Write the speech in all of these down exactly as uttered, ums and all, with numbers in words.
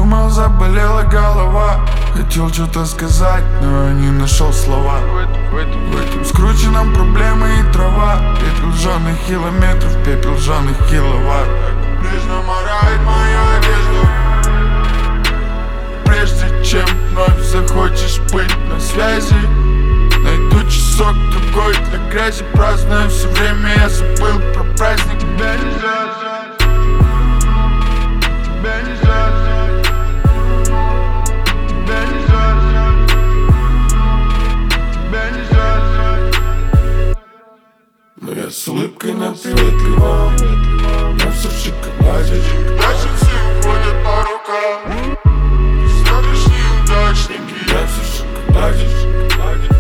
думал, заболела голова. Хотел что-то сказать, но не нашел слова. В этом скрученном проблемы и трава. Пепел жженых километров, пепел жженых киловатт. Нежно морает мою одежду. Прежде чем вновь захочешь быть на связи, найду часок другой для грязи. Праздную все время, я забыл про праздник. Тебя нельзя взять, тебя нельзя взять, тебя нельзя взять, тебя нельзя взять. Но я с улыбкой на приветливом, я все в шоколаде. Дальше все уходят по рукам. Сегодняшние удачники, я все в шоколаде, шоколаде.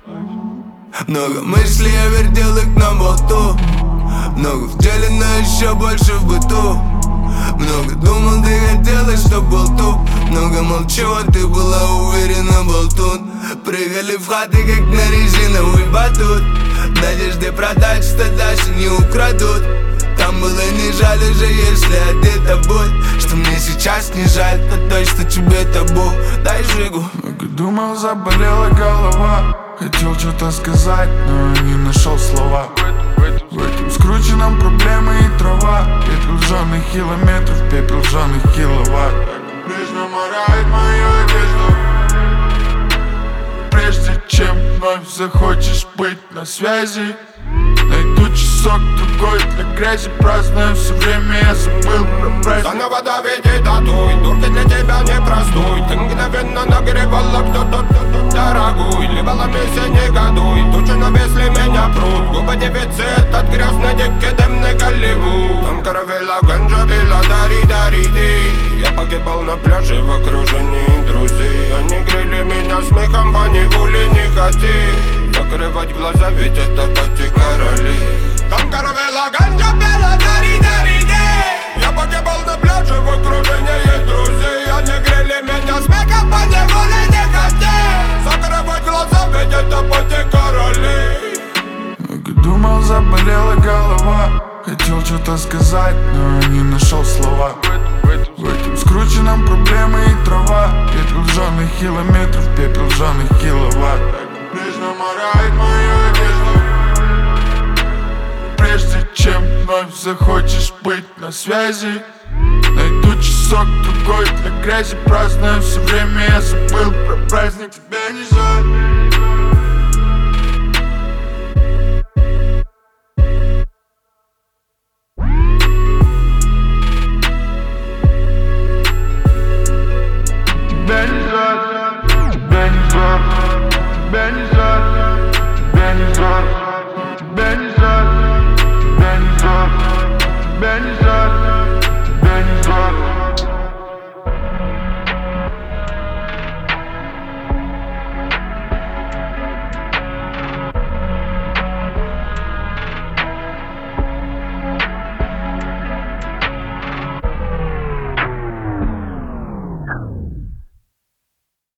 Много мыслей, я вертел их на болту. Много в деле, но еще больше в быту. Много думал, ты хотела, чтоб был тут. Много молчу, а ты была уверена, болтун. Прыгали в хаты, как на резиновый батут. В надежде продать, что даже не украдут. Там было не жаль уже, если одета будь. Что мне сейчас не жаль, то точно тебе табу. Дай жигу. Много думал, заболела голова. Хотел что-то сказать, но не нашел слова. В этом скрученном проблемы и трава. Пепел жженых километров, пепел жженых киловатт. Нежно морает мою одежду. Прежде чем вновь захочешь быть на связи, найду часок другой для грязи. Праздную все время, я забыл про праздник. Заново доведи татуй, турки для тебя не простой. Ты мгновенно нагревала кто-то дорогой. Ливала месяц, не годуй, тучи навесли меня пруд. Губы дефицит от грязной девки, дымный Голливуд. Там каравелла, ганджа, вилла, дари, дари, ты. Я погибал на пляже в окружении друзей. Они грели меня смехом, по неволе не хоти. Закрывать глаза, ведь это пати короли. Там каравелла, ганджа, вилла, дари, дари, ты. Я погибал на пляже в окружении друзей. Они грели меня смехом, по неволе не хоти. Закрывать глаза, ведь это пати короли. Много думал, заболела голова. Хотел что-то сказать, но не нашел слова. В этом скрученном проблемы и трава. Пепел жженых километров, пепел жженых киловатт. Нежно морает мою одежду. Прежде чем вновь захочешь быть на связи, найду часок другой для грязи. Праздную все время, я забыл про праздник. Тебя нельзя